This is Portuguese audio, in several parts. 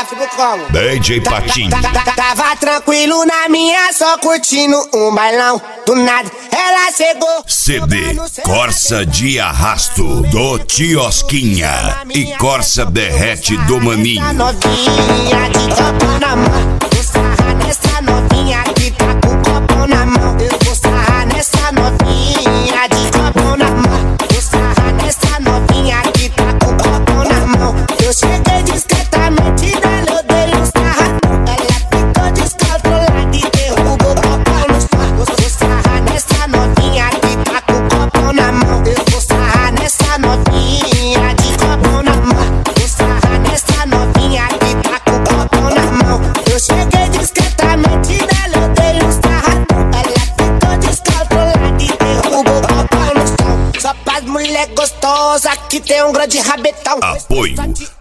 Tipo como? DJ Patinho. Tava tranquilo na minha, só curtindo um bailão. Do nada, ela chegou. CD Corsa de Arrasto do Tiosquinha e Corsa Derrete do Maninho. Essa novinha de copo na mão. Vou sarrar nessa novinha que tá com copo na mão. Eu vou sarrar nessa novinha de copo na mão. Vou sarrar nessa novinha que tá com copo na mão. Eu cheguei discretamente nela, eu dei um sarradão. Ela ficou descontrolada e derrubou o copo no chão. Vou sarrar nessa novinha que tá com copo na mão. Eu vou sarrar nessa novinha de copo na mão. Vou sarrar nessa novinha que tá com copo na mão. Eu cheguei discretamente nela, eu dei um sarradão. Ela ficou descontrolada e derrubou o copo no chão. Só pras mulher gostosa que tem um grande rabetão. Apoio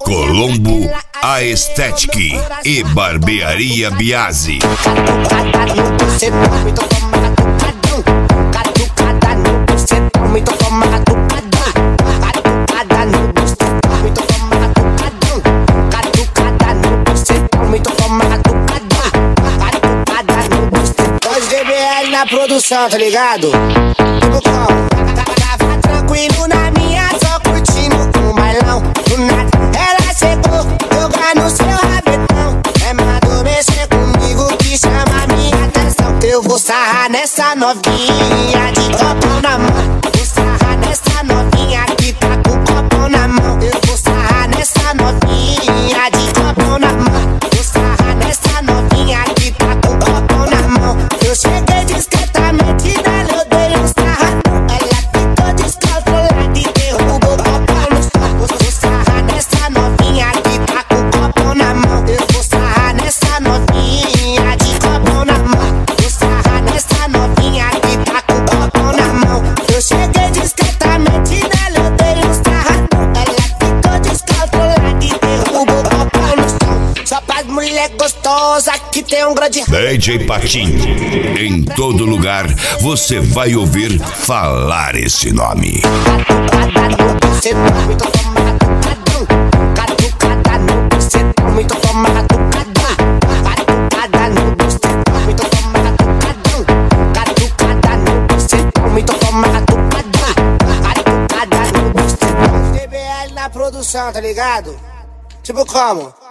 Colombo Aesthetic e Barbearia Biasi. Catucada no bucetão, me toma catucadão. Catucada no bucetão, me toma catucadão. Catucada no bucetão, me toma catucadão. Catucada no bucetão, me toma catucadão. Catucada no bucetão. 2DBL na produção, tá ligado? Tipo como? Tava tranquilo na minha, só curtindo um bailão. Do nada, ela chegou, jogando no seu rabetão. É mandou mexer comigo que chama minha atenção. Eu vou sarrar nessa novinha de copo na mão. Vou sarrar nessa novinha que tá com copo na mão. Eu vou sarrar nessa novinha de copo na mão. Vou sarrar nessa novinha que tá com copo na mão. Eu cheguei discretamente nela, eu dei um sarradão. Ela ficou descontrolada e derrubou o copo no chão. Vou sarrar nessa novinha que tá com copo na mão. Eu vou sarrar nessa novinha de copo na mão. Vou sarrar nessa novinha que tá com copo na mão. Eu cheguei discretamente nela, eu dei um sarradão. Ela ficou descontrolada e derrubou o copo no chão. Só pras mulher gostosa que tem um grande DJ Patinho. Em todo lugar você vai ouvir falar esse nome. Catucada no bucetão, me toma catucadão. Catucada no bucetão, me toma catucadão. Catucada no bucetão, me toma catucadão. Catucada no bucetão, me toma catucadão. Catucada no bucetão. DBL na produção, tá ligado? Tipo como?